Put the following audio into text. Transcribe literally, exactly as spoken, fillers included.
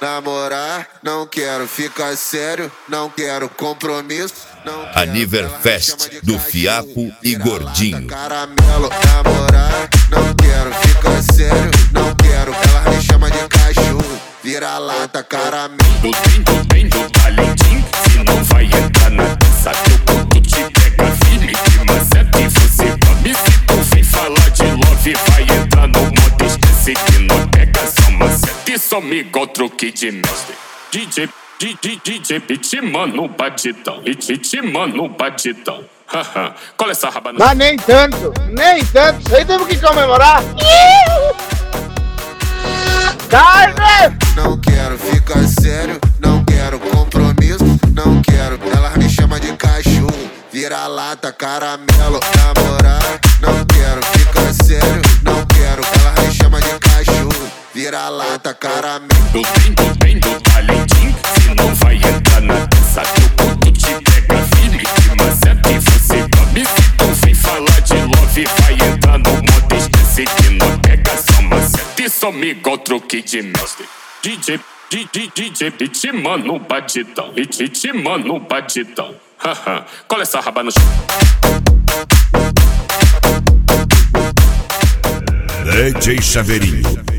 namorar, não quero ficar sério, não quero compromisso. Não quero Aniverfest do Fiapo e Gordinho. Caramelo, namorar, não quero ficar sério, não quero, ela me chama de cachorro. Vira lata, caramelo. Do bem, do bem, do talentinho, se não vai entrar na dança, teu corpo te pega firme, que maceta e você come. Se tu vem falar de love, vai entrar no modo esquece que não pega só maceta e some igual truque de mestre. D J, D J, D J, beat, mano, batidão, beat, mano, batidão. Haha, cola essa raba na... Mas nem tanto, nem tanto, isso aí temos que comemorar. Carne! Não quero ficar sério, não quero compromisso, não quero, ela me chama de cachorro. Vira lata, caramelo, namorar, não quero ficar sério, não quero, ela me chama de cachorro. Vira lata, caramelo. Do bem, do bem, do talentinho, se não vai entrar na dança, teu corpo te pega firme, que maceta e você come. Se tu vem falar de love, vai entrar no modo esquece que não pega só maceta e some igual truque de mestre. D J, D J, D J, beat, mano, batidão, beat, mano, batidão. Haha, cola essa raba no chão. D J Chaveirinho.